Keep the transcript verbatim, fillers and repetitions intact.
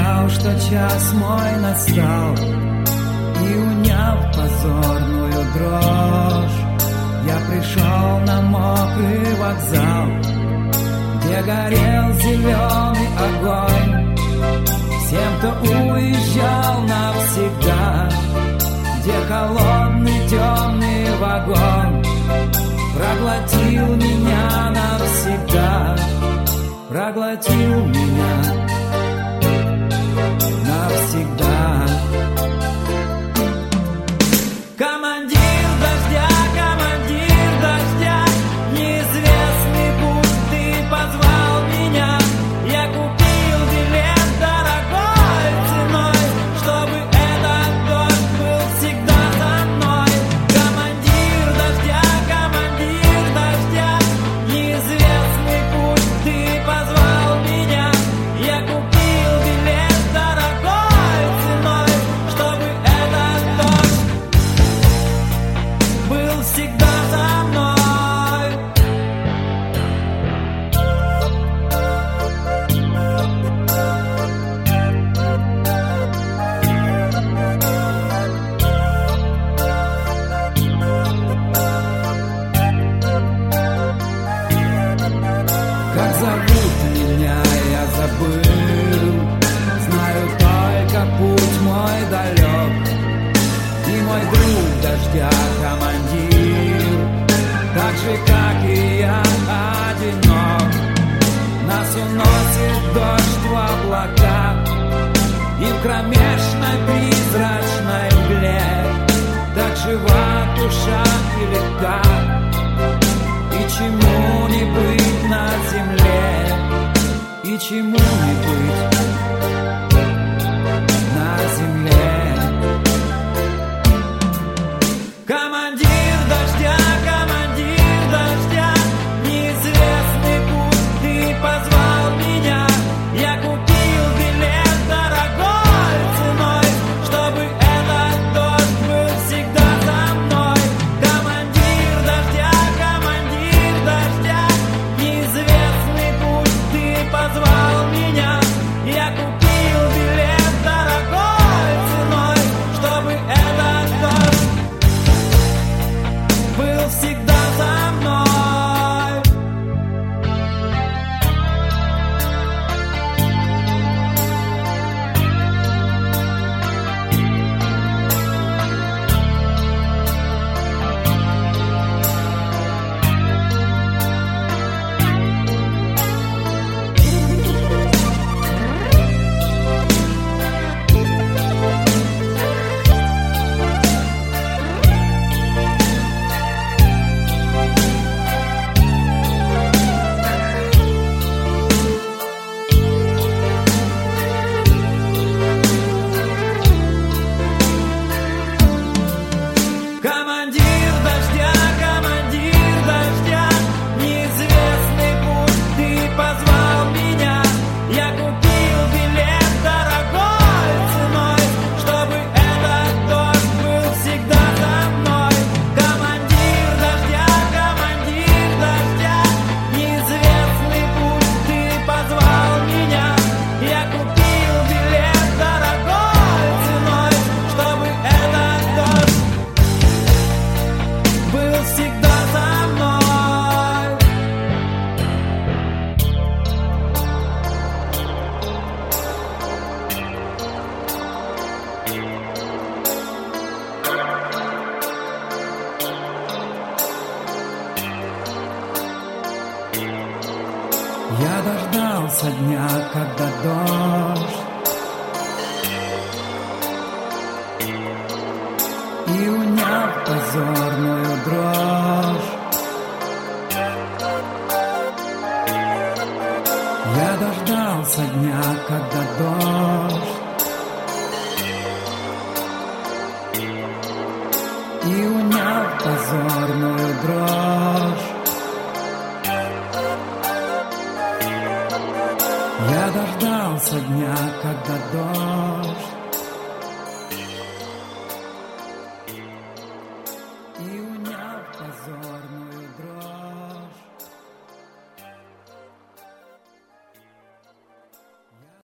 знал, что час мой настал, и уняв позорную дрожь, я пришел на мокрый вокзал, где горел зеленый огонь. Всем, кто уезжал навсегда, где холодный темный вагон проглотил меня навсегда, проглотил меня навсегда. Командир дождя, командир дождя, неизвестный путь ты позвал меня. Я купил билет дорогой ценой, чтобы этот дождь был всегда со мной. Командир дождя, командир дождя, неизвестный путь ты позвал меня. Я купил билет дорогой ценой, чтобы этот дождь был всегда со мной. Как зовут меня, я забыл. Знаю только путь мой далек, и мой друг дождя командир, так же, как и я, одинок. Нас уносит дождь в облака, и в кромешной призрачной мгле так жива душа и легка. И чему не быть на земле, и чему не быть на земле. Командир дождя, командир дождя, неизвестный путь ты позвал меня. Я купил билет дорогой ценой, чтобы этот дождь был всегда со мной. Командир дождя, командир дождя, неизвестный путь ты позвал меня. Я купил билет дорогой ценой, чтобы этот дождь был всегда со мной. Командир дождя, командир дождя, неизвестный путь ты позвал меня. Я купил билет дорогой ценой, чтобы этот дождь был всегда со мной. Командир дождя, командир дождя, неизвестный путь ты позвал меня. Я купил билет дорогой ценой, чтобы этот дождь был всегда со мной. Я дождался дня, когда дождь и уняв позорную дрожь, я дождался дня, когда дождь и уняв позорную дрожь, я дождался дня, когда дождь